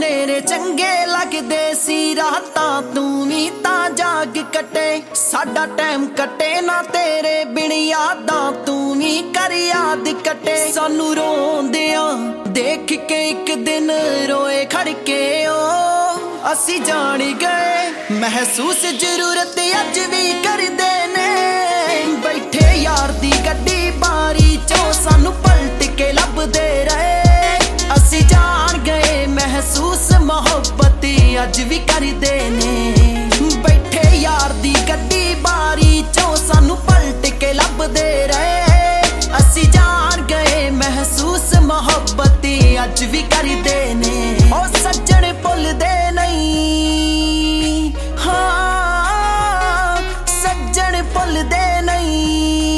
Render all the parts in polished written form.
ਹਨੇਰੇ ਚੰਗੇ ਲੱਗਦੇ ਸੀ, ਰਾਤਾਂ ਤੂੰ ਵੀ ਤਾਂ ਜਾਗ ਕੱਟੇ। ਸਾਡਾ ਟਾਈਮ ਕੱਟੇ ਨਾ ਤੇਰੇ ਬਿਨ, ਯਾਦਾਂ ਤੂੰ ਵੀ ਕਰ ਯਾਦ ਕੱਟੇ। ਸਾਨੂੰ ਰੋਂਦਿਆਂ ਦੇਖ ਕੇ ਇੱਕ ਦਿਨ ਰੋਏ ਖੜ ਕੇ ਓ ਅਸੀਂ ਜਾਣ ਗਏ, ਮਹਿਸੂਸ ਜ਼ਰੂਰਤ ਅੱਜ ਵੀ ਕਰਦੇ ਨੇ। ਬੈਠੇ ਯਾਰ ਦੀ ਗੱਡੀ ਬਾਰੀ ਚੋਂ ਸਾਨੂੰ ਪਲਟ ਕੇ ਲੱਭਦੇ ਰਹੇ, ਅਸੀਂ ਜਾਣ ਗਏ ਮਹਿਸੂਸ ਮੁਹੱਬਤ ਅੱਜ ਵੀ ਕਰਦੇ ਨੇ। ਬੈਠੇ ਯਾਰ ਦੀ ਗੱਡੀ ਬਾਰੀ ਚੋਂ ਸਾਨੂੰ ਪਲਟ ਕੇ ਲੱਭਦੇ ਰਹੇ, ਅਸੀਂ ਜਾਣ ਗਏ ਮਹਿਸੂਸ ਮੁਹੱਬਤ ਅੱਜ ਵੀ ਕਰਦੇ ਨੇ। ਉਹ ਸੱਜਣ ਭੁੱਲਦੇ ਨਹੀਂ, ਹਾਂ ਸੱਜਣ ਭੁੱਲਦੇ ਨਹੀਂ।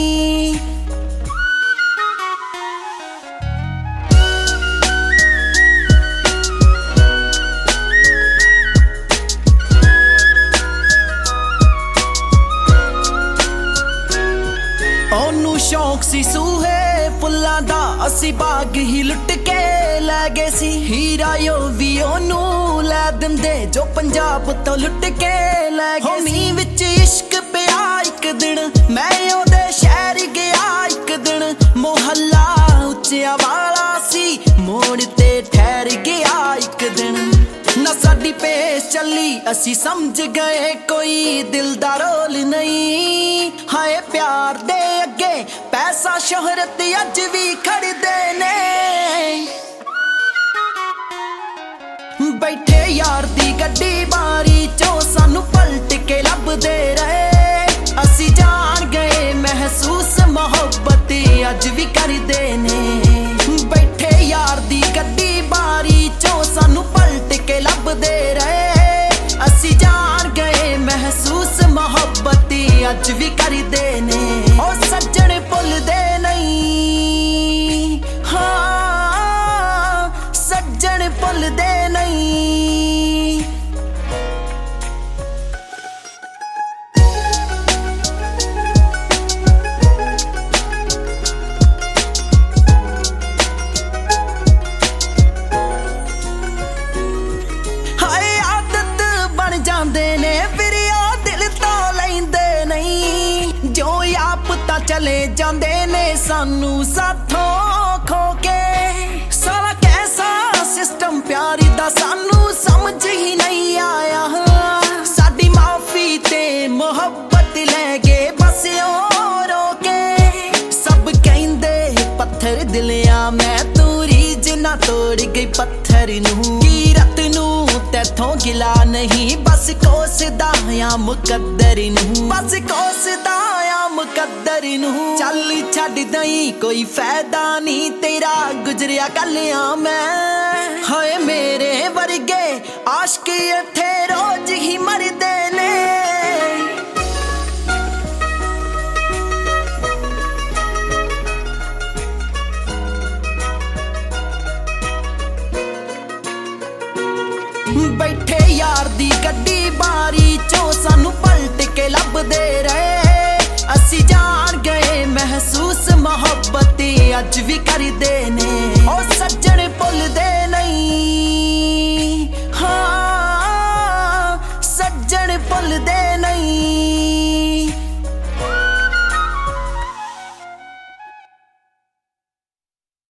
ਉਹਨੂੰ ਸ਼ੌਂਕ ਸੀ ਸੂਹੇ ਫੁੱਲਾਂ ਦਾ, ਅਸੀਂ ਬਾਗ ਹੀ ਲੁੱਟ ਕੇ ਲੈ ਗਏ ਸੀ। ਹੀਰਾ ਉਹ ਵੀ ਉਹਨੂੰ ਲੈ ਦਿੰਦੇ ਜੋ ਪੰਜਾਬ ਤੋਂ ਲੁੱਟ ਕੇ ਲੈ ਗਏ। ਮੀਂਹ ਵਿੱਚ ਇਸ਼ਕ ਪਿਆ ਇੱਕ ਦਿਨ, ਮੈਂ ਉਹਦੇ ਸ਼ਹਿਰ ਗਿਆ ਇੱਕ ਦਿਨ। ਮੁਹੱਲਾ ਉੱਚਿਆਂ ਵਾਲਾ ਸੀ, ਮੋੜ ਤੇ ਠਹਿਰ ਗਿਆ ਇੱਕ ਦਿਨ। ਨਾ ਸਾਡੀ ਪੇਸ਼ ਚੱਲੀ, ਅਸੀਂ ਸਮਝ ਗਏ ਕੋਈ ਦਿਲ ਦਾ ਰੋਲ ਨਹੀਂ। ਹਾਏ ਪਿਆਰ ਦੇ ਅੱਗੇ ਪੈਸਾ ਸ਼ੋਹਰਤ ਅੱਜ ਵੀ ਖੜਦੇ ਨੇ। ਬੈਠੇ ਯਾਰ ਦੀ ਗੱਡੀ ਬਾਰੀ ਚੋਂ ਸਾਨੂੰ ਪਲਟ ਕੇ ਲੱਭਦੇ ਰਹੇ, ਅਸੀਂ ਜਾਣ ਗਏ ਮਹਿਸੂਸ ਮੁਹੱਬਤ ਅੱਜ ਵੀ ਕਰਦੇ ਨੇ। ਬੈਠੇ ਯਾਰ ਦੀ ਗੱਡੀ ਬਾਰੀ ਚੋਂ ਸਾਨੂੰ ਪਲਟ ਕੇ ਲੱਭਦੇ ਰਹੇ, ਅਸੀਂ ਜਾਣ ਗਏ ਮਹਿਸੂਸ ਮੁਹੱਬਤ ਅੱਜ ਵੀ ਕਰਦੇ ਨੇ। ਉਹ ਸੱਜਣ ਭੁੱਲਦੇ ਨਹੀਂ, ਹਾਂ ਸੱਜਣ ਭੁੱਲਦੇ ਨਹੀਂ। ਹਾਏ ਆਦਤ ਬਣ ਜਾਂਦੇ ਨੇ ਫਿਰ ਉਹ ਦਿਲ ਤੋਂ ਲੈਂਦੇ ਨਹੀਂ, ਜੋ ਆਪ ਤਾਂ ਚਲੇ ਜਾਂਦੇ ਨੇ ਸਾਨੂੰ ਸਾਥੋਂ ਖੋ ਕੇ। ਸਾਰਾ ਕੈਸਾ ਸਿਸਟਮ ਪਿਆਰੀ ਦਾ ਸਾਨੂੰ ਸਮਝ ਹੀ ਨਹੀਂ ਆਇਆ, ਸਾਡੀ ਮਾਫੀ ਤੇ ਮੁਹੱਬਤ ਲੈ ਗਏ ਬਸ ਉਹ ਰੋ ਕੇ। ਸਭ ਕਹਿੰਦੇ ਪੱਥਰ ਦਿਲਿਆ ਮੈਂ ਤੂੰ ਰੀਝ ਨਾ ਤੋੜ ਗਈ ਪੱਥਰ ਨੂੰ। ਕੀਰਤ ਨੂੰ ਤੈਥੋਂ ਗਿਲਾ ਨਹੀਂ, ਬਸ ਕੋਸਦਾ ਆ ਮੁਕੱਦਰ ਨੂੰ, ਬਸ ਕੋਸਦਾ ਆ ਮੁਕੱਦਰ ਨੂੰ। ਚੱਲ ਛੱਡ ਦਈ ਕੋਈ ਫਾਇਦਾ ਨਹੀਂ ਤੇਰਾ ਗੁਜ਼ਰਿਆ ਕੱਲਿਆਂ ਮੈਂ। ਹਾਏ ਮੇਰੇ ਵਰਗੇ ਆਸ਼ਕ ਇੱਥੇ ਰੋਜ਼ ਹੀ ਮਰਦੇ ਨੇ। ਬੈਠੇ ਯਾਰ ਦੀ ਗੱਡੀ ਬਾਰੀ ਚੋਂ ਸਾਨੂੰ ਪਲਟ ਕੇ ਲੱਭਦੇ ਰਹੇ, ਅਸੀਂ ਜਾਣ ਗਏ ਮਹਿਸੂਸ ਮੁਹੱਬਤ ਅੱਜ ਵੀ ਕਰਦੇ ਨੇ। ਉਹ ਸੱਜਣ ਭੁੱਲਦੇ ਨਹੀਂ, ਹਾਂ ਸੱਜਣ ਭੁੱਲਦੇ ਨਹੀਂ।